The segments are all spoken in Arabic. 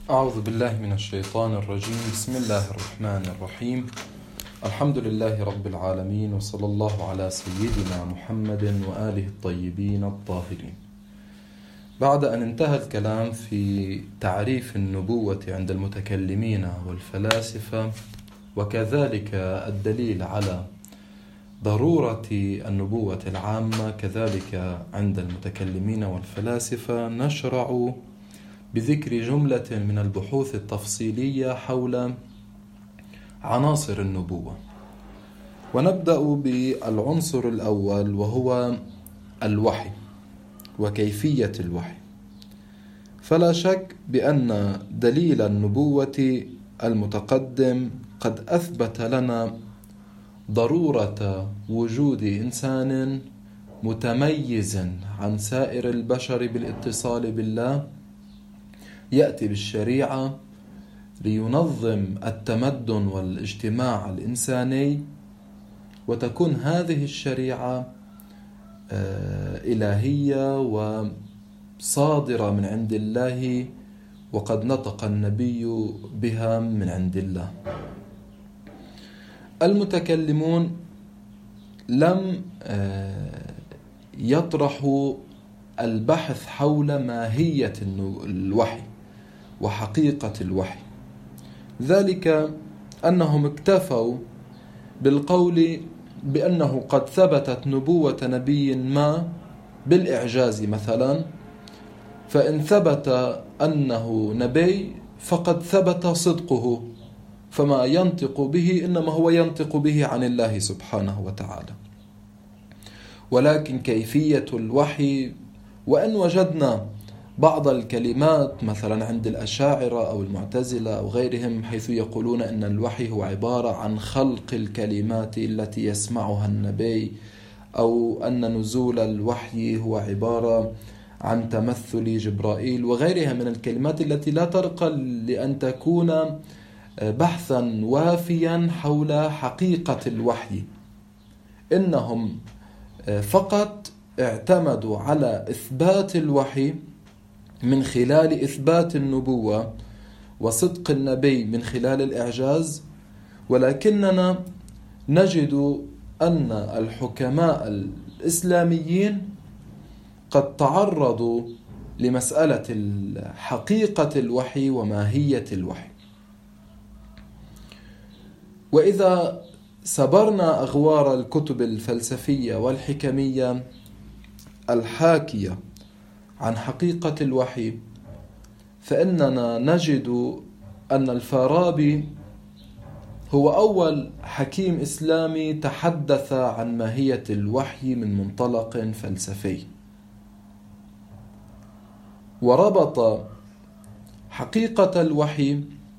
أعوذ بالله من الشيطان الرجيم. بسم الله الرحمن الرحيم. الحمد لله رب العالمين، وصلى الله على سيدنا محمد وآله الطيبين الطاهرين. بعد أن انتهى الكلام في تعريف النبوة عند المتكلمين والفلاسفة، وكذلك الدليل على ضرورة النبوة العامة كذلك عند المتكلمين والفلاسفة، نشرع بذكر جملة من البحوث التفصيلية حول عناصر النبوة. ونبدأ بالعنصر الأول، وهو الوحي وكيفية الوحي. فلا شك بأن دليل النبوة المتقدم قد أثبت لنا ضرورة وجود إنسان متميز عن سائر البشر بالاتصال بالله، يأتي بالشريعة لينظم التمدن والاجتماع الإنساني، وتكون هذه الشريعة إلهية وصادرة من عند الله، وقد نطق النبي بها من عند الله. المتكلمون لم يطرحوا البحث حول ماهية الوحي وحقيقة الوحي، ذلك أنهم اكتفوا بالقول بأنه قد ثبتت نبوة نبي ما بالإعجاز مثلا، فإن ثبت أنه نبي فقد ثبت صدقه، فما ينطق به إنما هو ينطق به عن الله سبحانه وتعالى. ولكن كيفية الوحي، وأن وجدنا بعض الكلمات مثلا عند الأشاعرة أو المعتزلة أو غيرهم حيث يقولون أن الوحي هو عبارة عن خلق الكلمات التي يسمعها النبي، أو أن نزول الوحي هو عبارة عن تمثل جبرائيل وغيرها من الكلمات التي لا ترقى لأن تكون بحثا وافيا حول حقيقة الوحي. إنهم فقط اعتمدوا على إثبات الوحي من خلال إثبات النبوة وصدق النبي من خلال الإعجاز، ولكننا نجد أن الحكماء الإسلاميين قد تعرضوا لمسألة حقيقة الوحي وماهية الوحي. وإذا سبرنا أغوار الكتب الفلسفية والحكمية الحاكية عن حقيقة الوحي، فإننا نجد أن الفارابي هو أول حكيم إسلامي تحدث عن ماهية الوحي من منطلق فلسفي، وربط حقيقة الوحي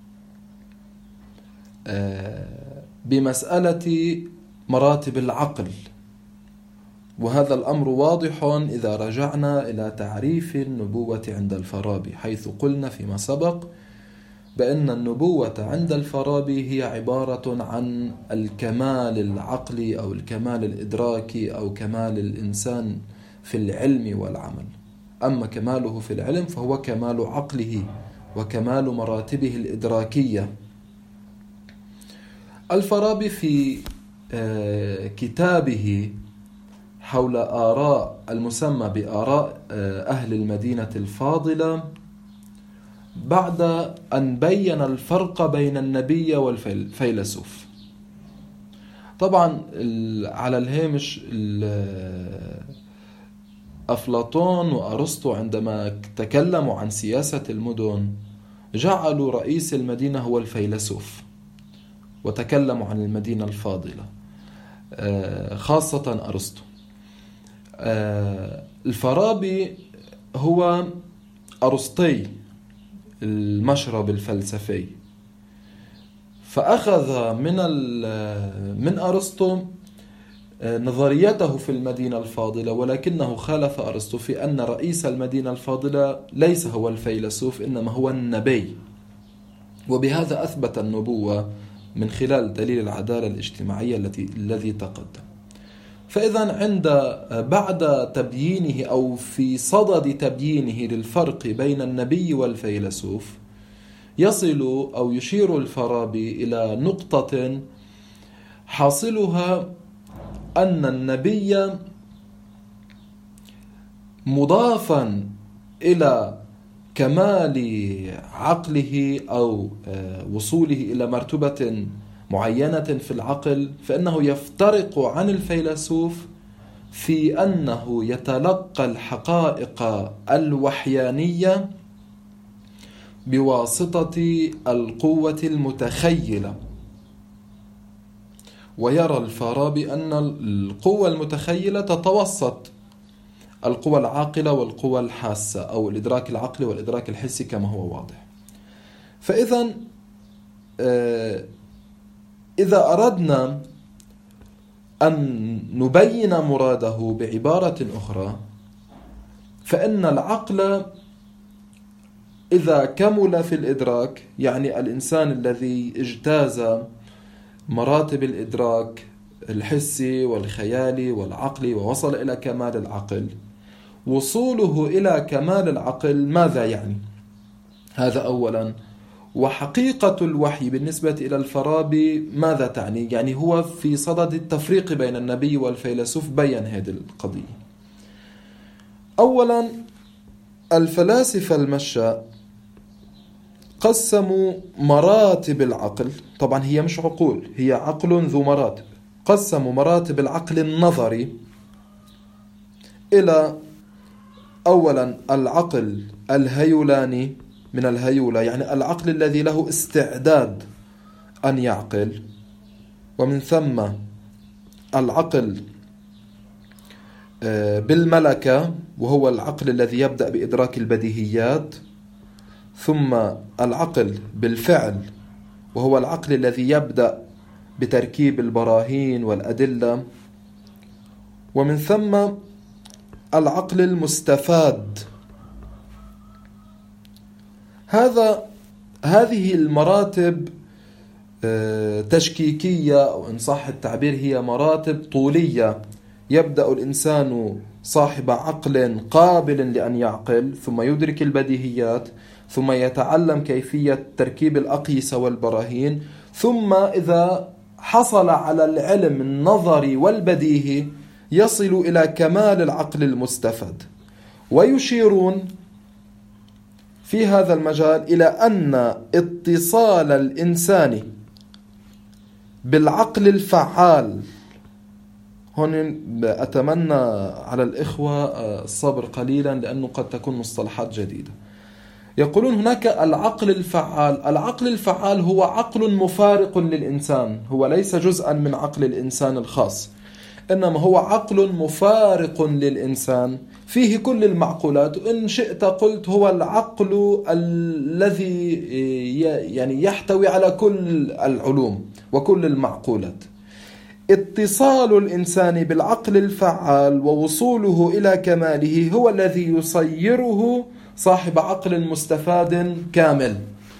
بمسألة مراتب العقل. وهذا الأمر واضح إذا رجعنا إلى تعريف النبوة عند الفارابي، حيث قلنا فيما سبق بأن النبوة عند الفارابي هي عبارة عن الكمال العقلي أو الكمال الإدراكي أو كمال الإنسان في العلم والعمل. أما كماله في العلم فهو كمال عقله وكمال مراتبه الإدراكية. الفارابي في كتابه حول آراء المسمى بآراء أهل المدينة الفاضلة، بعد أن بين الفرق بين النبي والفيلسوف، طبعا على الهامش أفلاطون وأرسطو عندما تكلموا عن سياسة المدن جعلوا رئيس المدينة هو الفيلسوف، وتكلموا عن المدينة الفاضلة، خاصة أرسطو. الفارابي هو أرسطي المشرب الفلسفي، فأخذ من أرسطو نظريته في المدينة الفاضلة، ولكنه خالف أرسطو في أن رئيس المدينة الفاضلة ليس هو الفيلسوف إنما هو النبي، وبهذا أثبت النبوة من خلال دليل العدالة الاجتماعية الذي تقدم. فإذا بعد تبيينه أو في صدد تبيينه للفرق بين النبي والفيلسوف، يصل أو يشير الفارابي إلى نقطة حاصلها أن النبي مضافا إلى كمال عقله أو وصوله إلى مرتبة معينة في العقل، فإنه يفترق عن الفيلسوف في أنه يتلقى الحقائق الوحيانية بواسطة القوة المتخيلة. ويرى الفارابي أن القوة المتخيلة تتوسط القوى العاقلة والقوى الحاسة، أو الإدراك العقلي والإدراك الحسي كما هو واضح. فإذا إذا أردنا أن نبين مراده بعبارة أخرى، فإن العقل إذا كمل في الإدراك، يعني الإنسان الذي اجتاز مراتب الإدراك الحسي والخيالي والعقلي ووصل إلى كمال العقل، وصوله إلى كمال العقل ماذا يعني؟ هذا أولا. وحقيقة الوحي بالنسبة إلى الفارابي ماذا تعني؟ يعني هو في صدد التفريق بين النبي والفيلسوف بيّن هذه القضية. أولا، الفلاسفة المشاء قسموا مراتب العقل، طبعا هي مش عقول، هي عقل ذو مراتب. قسموا مراتب العقل النظري إلى أولا العقل الهيولاني، من الهيولة يعني العقل الذي له استعداد أن يعقل، ومن ثم العقل بالملكة وهو العقل الذي يبدأ بإدراك البديهيات، ثم العقل بالفعل وهو العقل الذي يبدأ بتركيب البراهين والأدلة، ومن ثم العقل المستفاد. هذه المراتب تشكيكية، أو إن صح التعبير هي مراتب طولية. يبدأ الإنسان صاحب عقل قابل لأن يعقل، ثم يدرك البديهيات، ثم يتعلم كيفية تركيب الأقيسة والبراهين، ثم إذا حصل على العلم النظري والبديهي يصل إلى كمال العقل المستفاد. ويشيرون في هذا المجال إلى أن اتصال الإنسان بالعقل الفعال، هون أتمنى على الإخوة الصبر قليلا لأنه قد تكون مصطلحات جديدة. يقولون هناك العقل الفعال. العقل الفعال هو عقل مفارق للإنسان، هو ليس جزءا من عقل الإنسان الخاص، إنما هو عقل مفارق للإنسان فيه كل المعقولات. وإن شئت قلت هو العقل الذي يعني يحتوي على كل العلوم وكل المعقولات. اتصال الإنسان بالعقل الفعال ووصوله إلى كماله هو الذي يصيره صاحب عقل مستفاد كامل.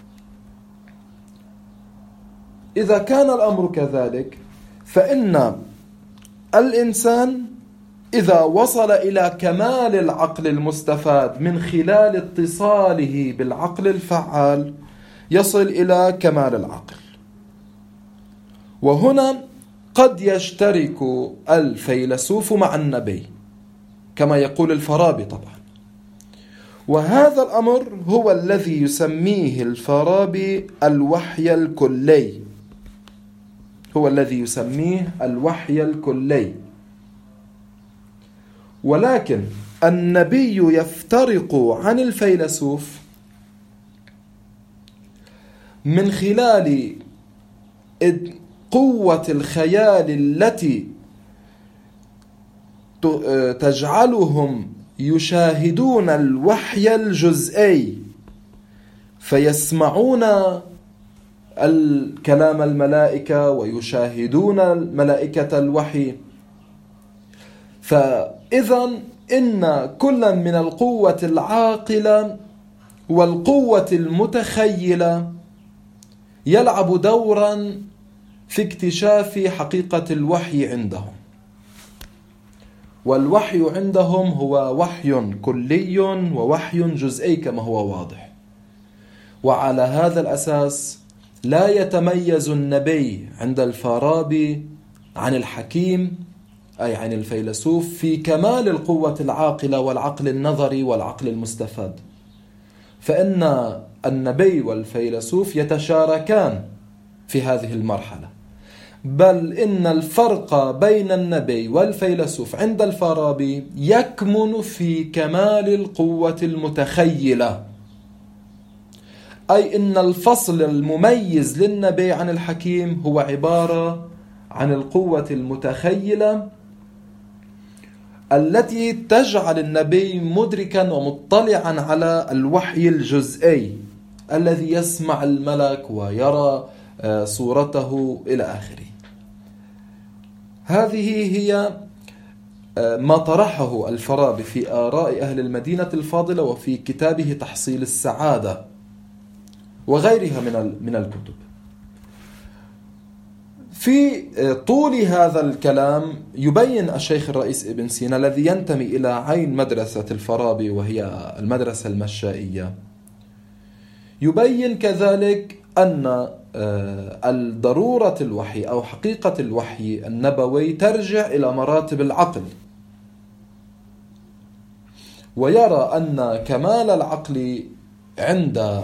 إذا كان الأمر كذلك، فإن الإنسان إذا وصل إلى كمال العقل المستفاد من خلال اتصاله بالعقل الفعال يصل إلى كمال العقل. وهنا قد يشترك الفيلسوف مع النبي كما يقول الفارابي طبعا. وهذا الأمر هو الذي يسميه الفارابي الوحي الكلي، هو الذي يسميه الوحي الكلي. ولكن النبي يفترق عن الفيلسوف من خلال قوة الخيال التي تجعلهم يشاهدون الوحي الجزئي، فيسمعون الكلام الملائكة ويشاهدون ملائكة الوحي. فإذا إن كل من القوة العاقلة والقوة المتخيلة يلعب دورا في اكتشاف حقيقة الوحي عندهم. والوحي عندهم هو وحي كلي ووحي جزئي كما هو واضح. وعلى هذا الأساس لا يتميز النبي عند الفارابي عن الحكيم أي عن الفيلسوف في كمال القوة العاقلة والعقل النظري والعقل المستفاد، فإن النبي والفيلسوف يتشاركان في هذه المرحلة، بل إن الفرق بين النبي والفيلسوف عند الفارابي يكمن في كمال القوة المتخيلة، أي إن الفصل المميز للنبي عن الحكيم هو عبارة عن القوة المتخيلة التي تجعل النبي مدركا ومطلعا على الوحي الجزئي الذي يسمع الملك ويرى صورته إلى آخره. هذه هي ما طرحه الفارابي في آراء أهل المدينة الفاضلة وفي كتابه تحصيل السعادة وغيرها من الكتب. في طول هذا الكلام يبين الشيخ الرئيس ابن سينا الذي ينتمي إلى عين مدرسة الفارابي وهي المدرسة المشائية، يبين كذلك أن الضرورة الوحي أو حقيقة الوحي النبوي ترجع إلى مراتب العقل، ويرى أن كمال العقل عند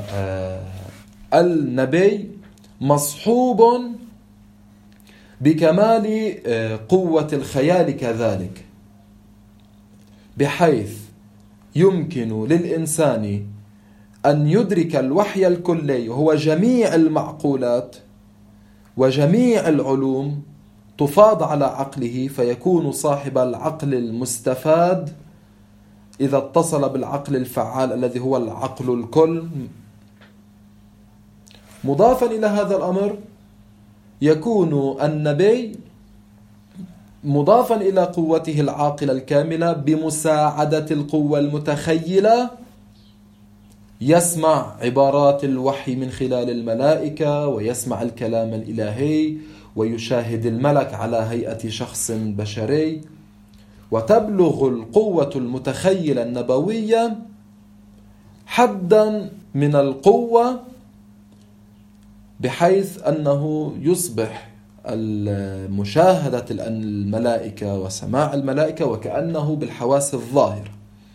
النبي مصحوب بكمال قوة الخيال كذلك، بحيث يمكن للإنسان أن يدرك الوحي الكلي وهو جميع المعقولات وجميع العلوم تفاض على عقله، فيكون صاحب العقل المستفاد إذا اتصل بالعقل الفعال الذي هو العقل الكل. مضافا إلى هذا الأمر يكون النبي مضافا إلى قوته العاقلة الكاملة بمساعدة القوة المتخيلة، يسمع عبارات الوحي من خلال الملائكة ويسمع الكلام الإلهي ويشاهد الملك على هيئة شخص بشري، وتبلغ القوة المتخيلة النبوية حدا من القوة بحيث أنه يصبح مشاهدة الملائكة وسماع الملائكة وكأنه بالحواس الظاهرة.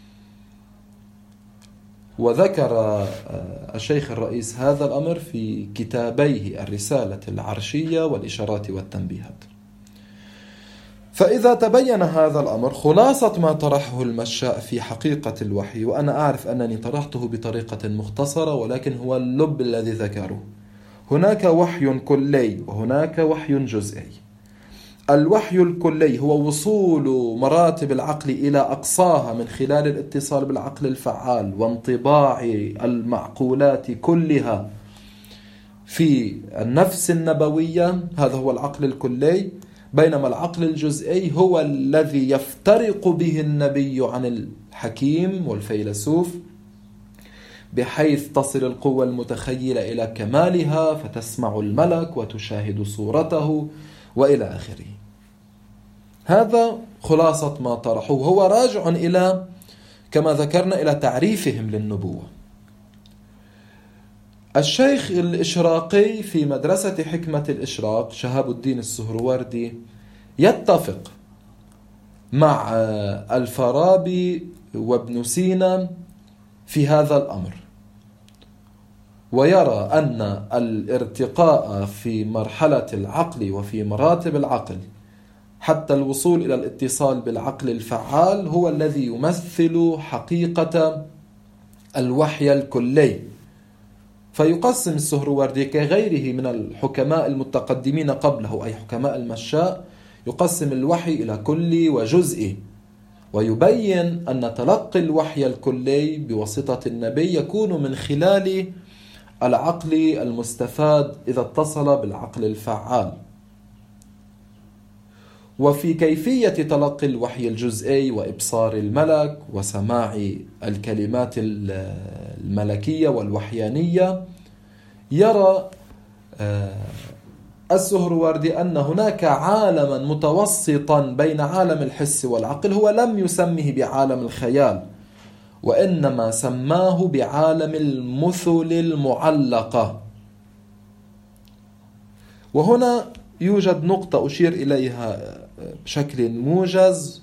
وذكر الشيخ الرئيس هذا الأمر في كتابيه الرسالة العرشية والإشارات والتنبيهات. فإذا تبين هذا الأمر، خلاصة ما طرحه المشاء في حقيقة الوحي، وأنا أعرف أنني طرحته بطريقة مختصرة ولكن هو اللب الذي ذكره، هناك وحي كلي وهناك وحي جزئي. الوحي الكلي هو وصول مراتب العقل إلى أقصاها من خلال الاتصال بالعقل الفعال وانطباع المعقولات كلها في النفس النبوية، هذا هو العقل الكلي. بينما العقل الجزئي هو الذي يفترق به النبي عن الحكيم والفيلسوف، بحيث تصل القوة المتخيلة إلى كمالها فتسمع الملك وتشاهد صورته وإلى آخره. هذا خلاصة ما طرحوه، هو راجع إلى كما ذكرنا إلى تعريفهم للنبوة. الشيخ الإشراقي في مدرسة حكمة الإشراق شهاب الدين السهروردي يتفق مع الفارابي وابن سينا في هذا الأمر، ويرى أن الارتقاء في مرحلة العقل وفي مراتب العقل حتى الوصول إلى الاتصال بالعقل الفعال هو الذي يمثل حقيقة الوحي الكلي. فيقسم السهروردي كغيره من الحكماء المتقدمين قبله أي حكماء المشاء، يقسم الوحي إلى كلي وجزئي، ويبين أن تلقي الوحي الكلي بواسطة النبي يكون من خلال العقل المستفاد إذا اتصل بالعقل الفعال. وفي كيفية تلقي الوحي الجزئي وإبصار الملك وسماع الكلمات الملكية والوحيانية، يرى السهروردي أن هناك عالما متوسطا بين عالم الحس والعقل هو لم يسمه بعالم الخيال، وإنما سماه بعالم المثل المعلقة. وهنا يوجد نقطة أشير إليها بشكل موجز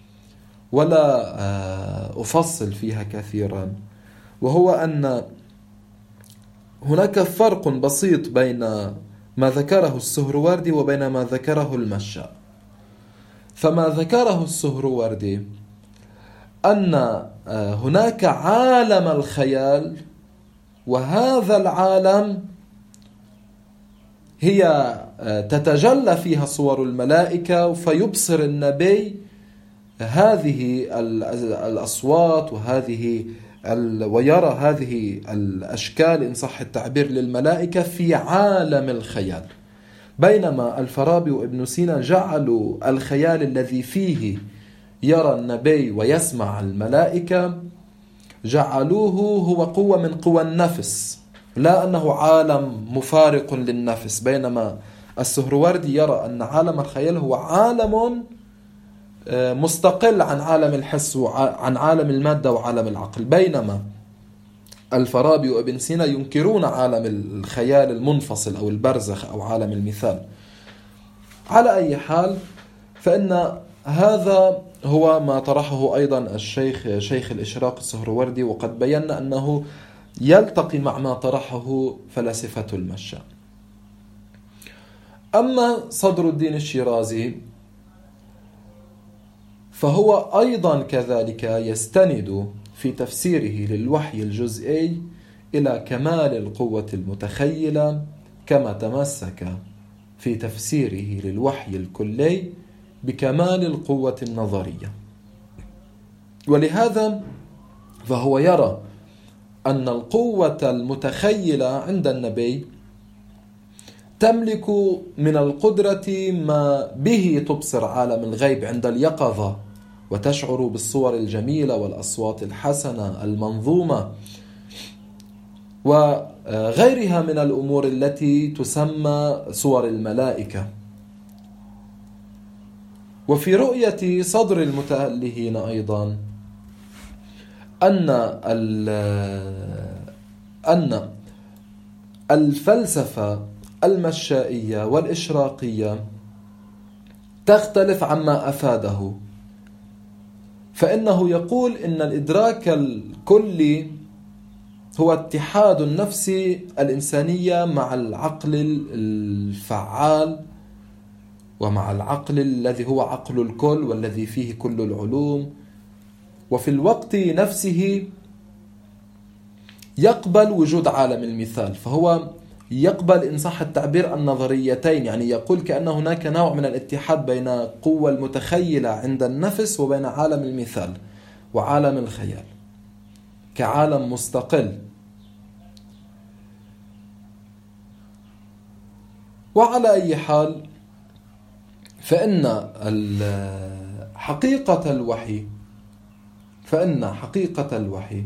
ولا أفصل فيها كثيرا، وهو أن هناك فرق بسيط بين ما ذكره السهروردي وبين ما ذكره المشاء. فما ذكره السهروردي أن هناك عالم الخيال، وهذا العالم هي تتجلى فيها صور الملائكة، فيبصر النبي هذه الأصوات ويرى هذه الأشكال إن صح التعبير للملائكة في عالم الخيال. بينما الفارابي وابن سينا جعلوا الخيال الذي فيه يرى النبي ويسمع الملائكة جعلوه هو قوة من قوى النفس، لا أنه عالم مفارق للنفس. بينما السهروردي يرى أن عالم الخيال هو عالم مستقل عن عالم الحس وعن عالم المادة وعالم العقل. بينما الفارابي وابن سينا ينكرون عالم الخيال المنفصل أو البرزخ أو عالم المثال. على أي حال، فإن هذا هو ما طرحه أيضا شيخ الإشراق السهروردي، وقد بينا أنه يلتقي مع ما طرحه فلاسفة المشاء. أما صدر الدين الشيرازي فهو أيضا كذلك يستند في تفسيره للوحي الجزئي إلى كمال القوة المتخيلة، كما تمسك في تفسيره للوحي الكلي بكمال القوة النظرية. ولهذا فهو يرى أن القوة المتخيلة عند النبي تملك من القدرة ما به تبصر عالم الغيب عند اليقظة، وتشعر بالصور الجميلة والأصوات الحسنة المنظومة وغيرها من الأمور التي تسمى صور الملائكة. وفي رؤية صدر المتألهين أيضا أن الفلسفة المشائية والإشراقية تختلف عما أفاده، فإنه يقول إن الإدراك الكلي هو اتحاد النفس الإنسانية مع العقل الفعال ومع العقل الذي هو عقل الكل والذي فيه كل العلوم، وفي الوقت نفسه يقبل وجود عالم المثال. فهو يقبل إن صح التعبير النظريتين، يعني يقول كأن هناك نوع من الاتحاد بين قوة المتخيلة عند النفس وبين عالم المثال وعالم الخيال كعالم مستقل. وعلى أي حال، فإن حقيقة الوحي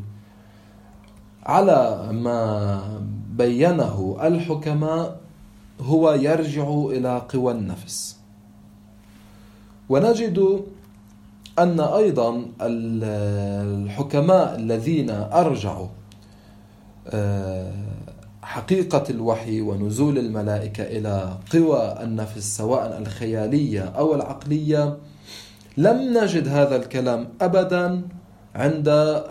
على ما بينه الحكماء هو يرجع إلى قوى النفس. ونجد أن أيضا الحكماء الذين أرجعوا حقيقة الوحي ونزول الملائكة إلى قوى النفس سواء الخيالية أو العقلية لم نجد هذا الكلام أبدا عند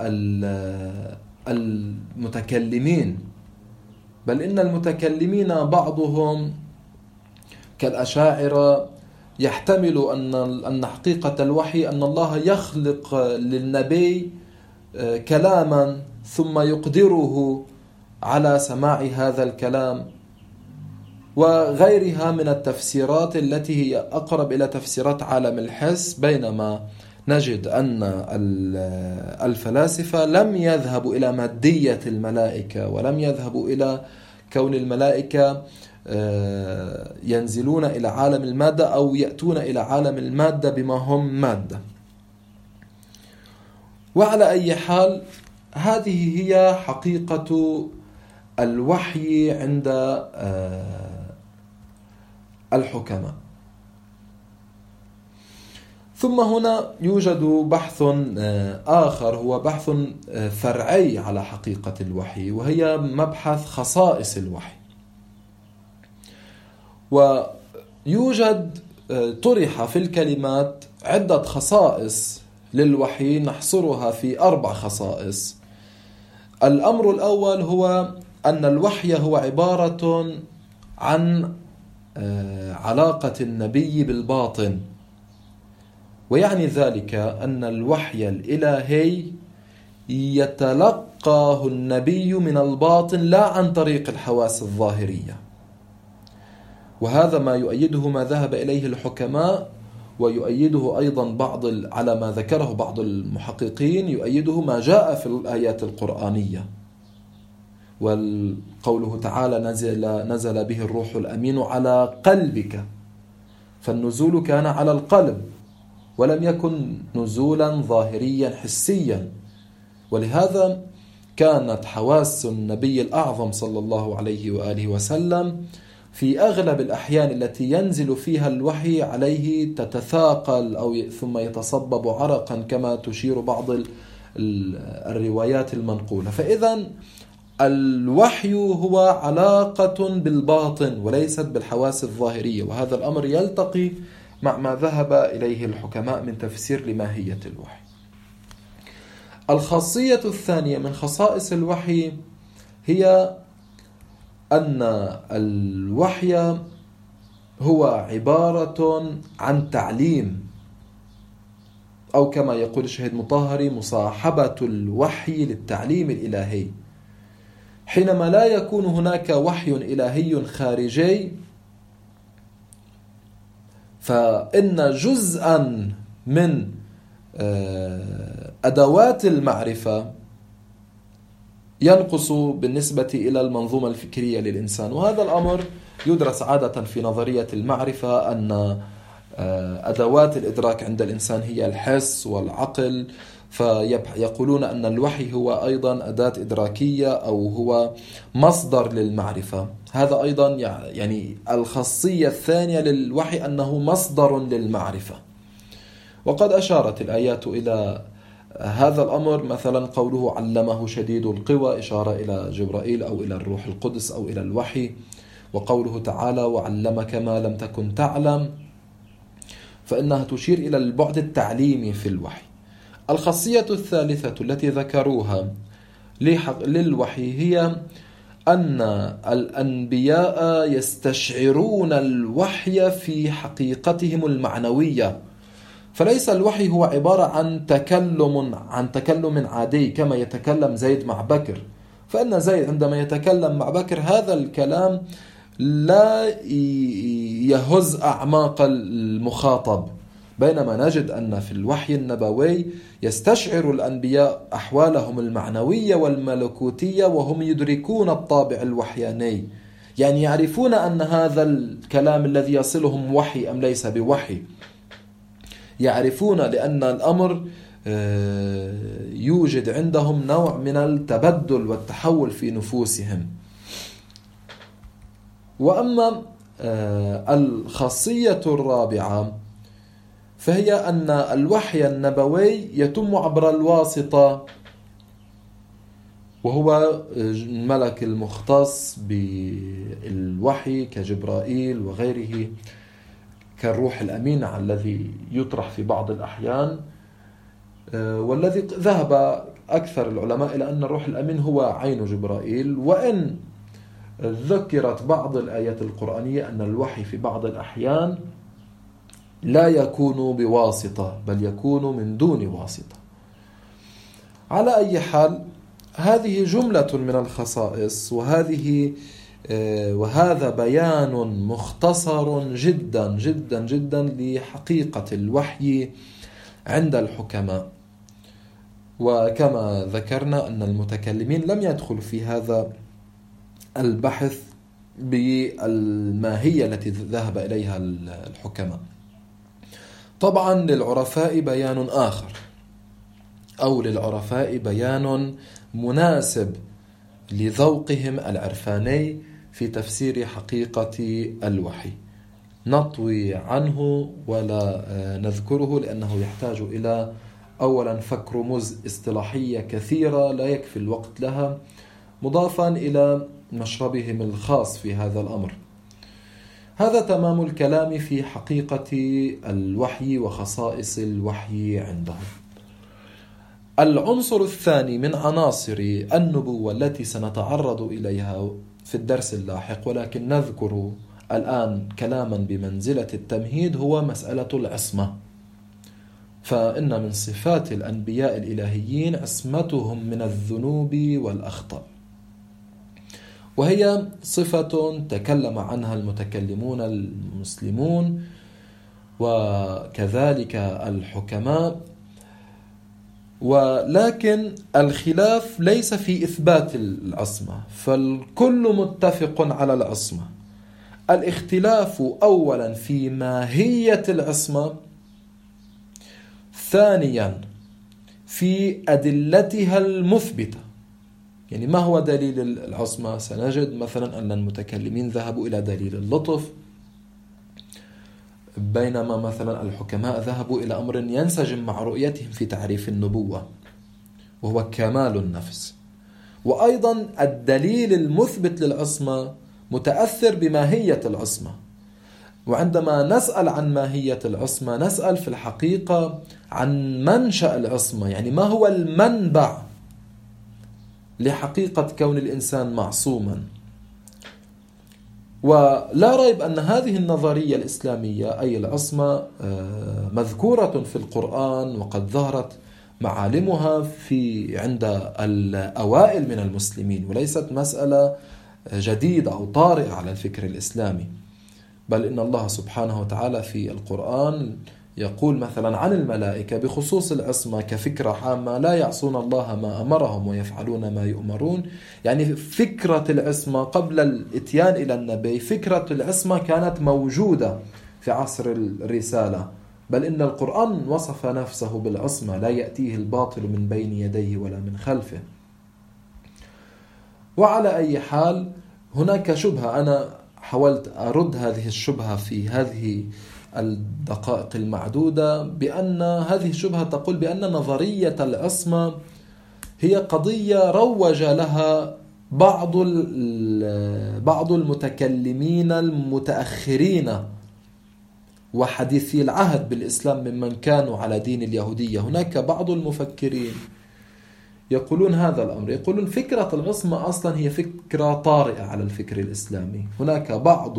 المتكلمين، بل إن المتكلمين بعضهم كالأشاعرة يحتمل أن حقيقة الوحي أن الله يخلق للنبي كلاما ثم يقدره على سماع هذا الكلام، وغيرها من التفسيرات التي هي أقرب إلى تفسيرات عالم الحس. بينما نجد أن الفلاسفة لم يذهبوا إلى مادية الملائكة، ولم يذهبوا إلى كون الملائكة ينزلون إلى عالم المادة أو يأتون إلى عالم المادة بما هم مادة. وعلى أي حال، هذه هي حقيقة الوحي عند الحكماء. ثم هنا يوجد بحث آخر، هو بحث فرعي على حقيقة الوحي، وهي مبحث خصائص الوحي. ويوجد طرح في الكلمات عدة خصائص للوحي نحصرها في 4 خصائص. الأمر الأول هو أن الوحي هو عبارة عن علاقة النبي بالباطن، ويعني ذلك أن الوحي الإلهي يتلقاه النبي من الباطن لا عن طريق الحواس الظاهرية. وهذا ما يؤيده ما ذهب إليه الحكماء، ويؤيده أيضا على ما ذكره بعض المحققين، يؤيده ما جاء في الآيات القرآنية. وقوله تعالى نزل به الروح الأمين على قلبك، فالنزول كان على القلب ولم يكن نزولا ظاهريا حسيا. ولهذا كانت حواس النبي الأعظم صلى الله عليه وآله وسلم في أغلب الأحيان التي ينزل فيها الوحي عليه تتثاقل أو ثم يتصبب عرقا كما تشير بعض الروايات المنقولة. فإذا الوحي هو علاقة بالباطن وليست بالحواس الظاهرية، وهذا الأمر يلتقي مع ما ذهب إليه الحكماء من تفسير لماهية الوحي. الخاصية الثانية من خصائص الوحي هي أن الوحي هو عبارة عن تعليم، أو كما يقول الشهيد مطهري مصاحبة الوحي للتعليم الإلهي. حينما لا يكون هناك وحي إلهي خارجي، فإن جزءا من أدوات المعرفة ينقص بالنسبة إلى المنظومة الفكرية للإنسان. وهذا الأمر يدرس عادة في نظرية المعرفة، أن أدوات الإدراك عند الإنسان هي الحس والعقل، فيقولون أن الوحي هو أيضا أداة إدراكية أو هو مصدر للمعرفة. هذا أيضا يعني الخاصية الثانية للوحي أنه مصدر للمعرفة. وقد أشارت الآيات إلى هذا الأمر، مثلا قوله علمه شديد القوى، إشارة إلى جبرائيل أو إلى الروح القدس أو إلى الوحي. وقوله تعالى وعلمك ما لم تكن تعلم، فإنها تشير إلى البعد التعليمي في الوحي. الخاصية الثالثة التي ذكروها للوحي هي أن الأنبياء يستشعرون الوحي في حقيقتهم المعنوية، فليس الوحي هو عبارة عن تكلم عادي كما يتكلم زيد مع بكر. فإن زيد عندما يتكلم مع بكر هذا الكلام لا يهز أعماق المخاطب، بينما نجد أن في الوحي النبوي يستشعر الأنبياء أحوالهم المعنوية والملكوتية وهم يدركون الطابع الوحياني، يعني يعرفون أن هذا الكلام الذي يصلهم وحي أم ليس بوحي، يعرفون لأن الأمر يوجد عندهم نوع من التبدل والتحول في نفوسهم. وأما الخاصية الرابعة فهي أن الوحي النبوي يتم عبر الواسطة، وهو الملك المختص بالوحي كجبرائيل وغيره، كالروح الأمين الذي يطرح في بعض الأحيان، والذي ذهب أكثر العلماء إلى أن الروح الأمين هو عين جبرائيل. وإن ذكرت بعض الآيات القرآنية أن الوحي في بعض الأحيان لا يكون بواسطة بل يكون من دون واسطة. على أي حال هذه جملة من الخصائص، وهذا بيان مختصر جدا جدا جدا لحقيقة الوحي عند الحكماء. وكما ذكرنا أن المتكلمين لم يدخلوا في هذا البحث بالماهية التي ذهب إليها الحكماء. طبعا للعرفاء بيان آخر، أو للعرفاء بيان مناسب لذوقهم العرفاني في تفسير حقيقة الوحي. نطوي عنه ولا نذكره، لأنه يحتاج إلى أولا فك رموز اصطلاحية كثيرة لا يكفي الوقت لها، مضافا إلى مشربهم الخاص في هذا الأمر. هذا تمام الكلام في حقيقة الوحي وخصائص الوحي عندهم. العنصر الثاني من عناصر النبوة التي سنتعرض إليها في الدرس اللاحق، ولكن نذكر الآن كلاما بمنزلة التمهيد، هو مسألة العصمة. فإن من صفات الأنبياء الإلهيين عصمتهم من الذنوب والأخطاء، وهي صفة تكلم عنها المتكلمون المسلمون وكذلك الحكماء، ولكن الخلاف ليس في إثبات العصمة، فالكل متفق على العصمة. الاختلاف أولا في ماهية العصمة، ثانيا في أدلتها المثبتة. يعني ما هو دليل العصمة؟ سنجد مثلا أن المتكلمين ذهبوا إلى دليل اللطف، بينما مثلا الحكماء ذهبوا إلى أمر ينسجم مع رؤيتهم في تعريف النبوة، وهو كمال النفس. وأيضا الدليل المثبت للعصمة متأثر بماهية العصمة، وعندما نسأل عن ماهية العصمة نسأل في الحقيقة عن منشأ العصمة، يعني ما هو المنبع لحقيقة كون الإنسان معصوما. ولا ريب أن هذه النظرية الإسلامية أي العصمة مذكورة في القرآن، وقد ظهرت معالمها عند الأوائل من المسلمين، وليست مسألة جديدة أو طارئة على الفكر الإسلامي. بل إن الله سبحانه وتعالى في القرآن يقول مثلا عن الملائكة بخصوص العصمة كفكرة عامة: لا يعصون الله ما أمرهم ويفعلون ما يؤمرون. يعني فكرة العصمة قبل الإتيان إلى النبي، فكرة العصمة كانت موجودة في عصر الرسالة، بل إن القرآن وصف نفسه بالعصمة: لا يأتيه الباطل من بين يديه ولا من خلفه. وعلى أي حال هناك شبهة، أنا حاولت أرد هذه الشبهة في هذه الدقائق المعدودة، بأن هذه الشبهة تقول بأن نظرية العصمة هي قضية روج لها بعض المتكلمين المتأخرين وحديثي العهد بالإسلام ممن كانوا على دين اليهودية. هناك بعض المفكرين يقولون هذا الأمر، يقولون فكرة العصمة أصلا هي فكرة طارئة على الفكر الإسلامي. هناك بعض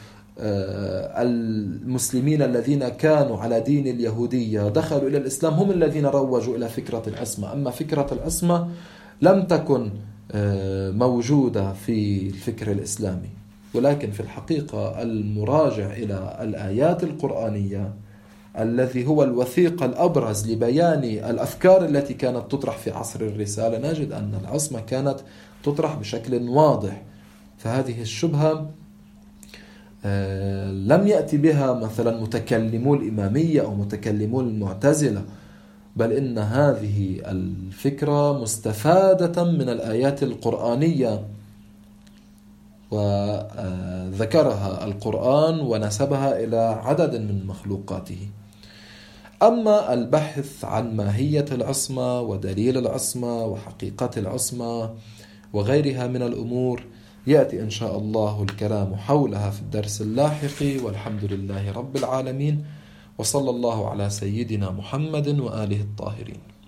المسلمين الذين كانوا على دين اليهودية دخلوا إلى الإسلام هم الذين روجوا إلى فكرة العصمة، أما فكرة العصمة لم تكن موجودة في الفكر الإسلامي. ولكن في الحقيقة المراجع إلى الآيات القرآنية الذي هو الوثيق الأبرز لبيان الأفكار التي كانت تطرح في عصر الرسالة، نجد أن العصمة كانت تطرح بشكل واضح. فهذه الشبهة لم يأتي بها مثلا متكلمو الإمامية أو متكلمو المعتزلة، بل إن هذه الفكرة مستفادة من الآيات القرآنية، وذكرها القرآن ونسبها إلى عدد من مخلوقاته. أما البحث عن ماهية العصمة ودليل العصمة وحقيقة العصمة وغيرها من الأمور يأتي إن شاء الله الكلام حولها في الدرس اللاحق، والحمد لله رب العالمين، وصلى الله على سيدنا محمد وآله الطاهرين.